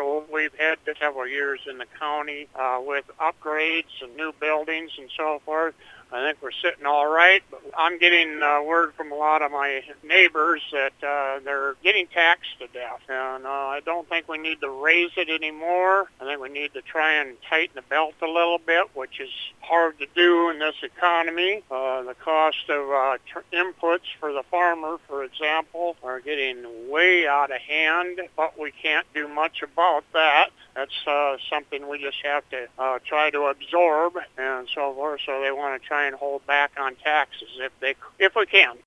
improve. We've had several years in the county with upgrades and new buildings and so forth. I think we're sitting all right, but I'm getting word from a lot of my neighbors that they're getting taxed to death, and I don't think we need to raise it anymore. I think we need to try and tighten the belt a little bit, which is hard to do in this economy. The cost of inputs for the farmer, for example, are getting way out of hand, but we can't do much about that. That's something we just have to try to absorb and so forth. So they want to try and hold back on taxes if we can.